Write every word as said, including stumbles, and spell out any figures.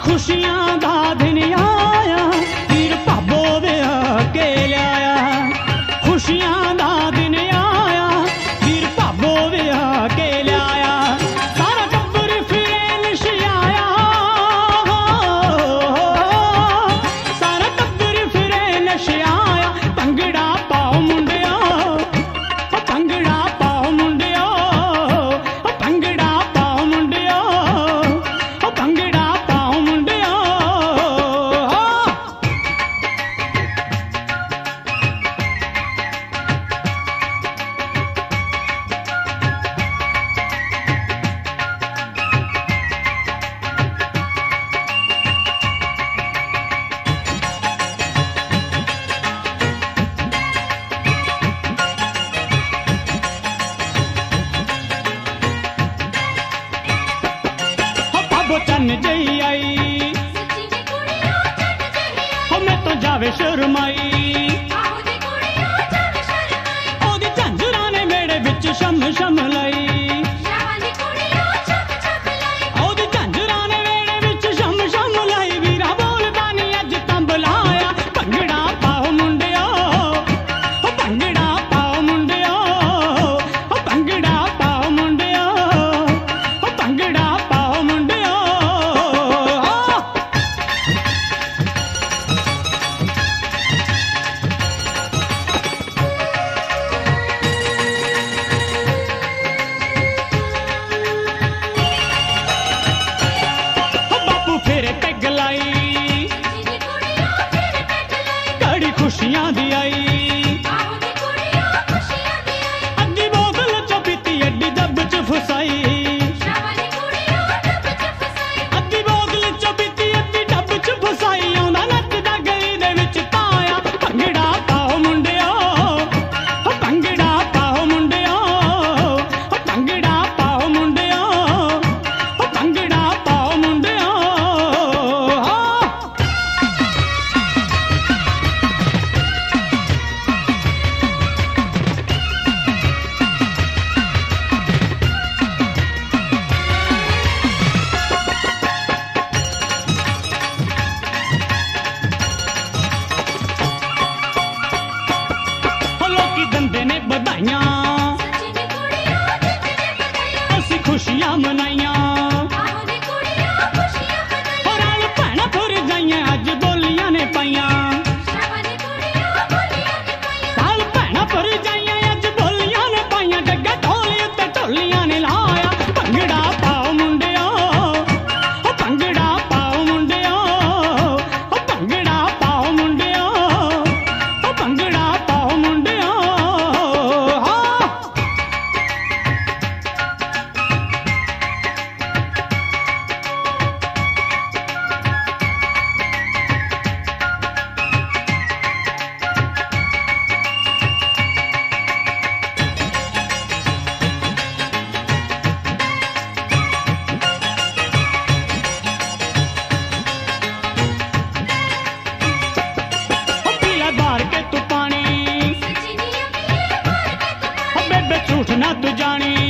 खुशियां दा दिन आया, वीर भाबो विआह के लियाया। खुशियां दा दिन आया, वीर भाबो विआह के लियाया। सारा टब्बर फिरे नशियाया, सारा टब्बर फिरे नशियाया। भंगड़ा पाओ मुंडिया, भंगड़ा पाओ मुंडिया, भंगड़ा पाओ मुंडिया, भंगड़ा पाओ मुंडिया। भाबो चन्न जई आई, हो मैं तो जावे शर्माई। ओदी झंझरा ने मेरे विच शम शम लाई, ओदी झंझरा ने मेरे विच शम शम लाई। वीरा बोलदा नी अज तां बुलाया। भंगड़ा पाओ मुंडिया, भंगड़ा पाओ मुंडिया, भंगड़ा पाओ मुंडिया, भंगड़ा पाओ मुंडिया। बापू फेरे पैग लाई, घड़ी खुशियां दी आई। अद्धी बोतल च पीती, अड्डी दब च फसाई। अद्धी बोतल च पीती, अद्धी डब च फसाई। आउंदा नੱਚਦਾ गली दे विच ताया। भंगड़ा पाओ मुंडिया, भंगड़ा पाओ मुंडिया, भंगड़ा पाओ मुंडिया, भंगड़ा पाओ मुंडिया। हो लोकी दंदे ने बधाइयां, असीं खुशियां मनाइयां। हो रल भैणां फुर जाइयां, अज बोलियां ने पाइयां। रल भैणां फुर जाइयां, अज बोलियां ने पाइयां। डग्गा ढोली उत्ते ढोलियां ने लाया। भंगड़ा पाओ मुंडिया, भंगड़ा पाओ मुंडिया, भंगड़ा पाओ मुंडिया, भंगड़ा पाओ मुंडिया। हो पीला बार के तू पानी, हो बेबे झूठ ना तू जानी।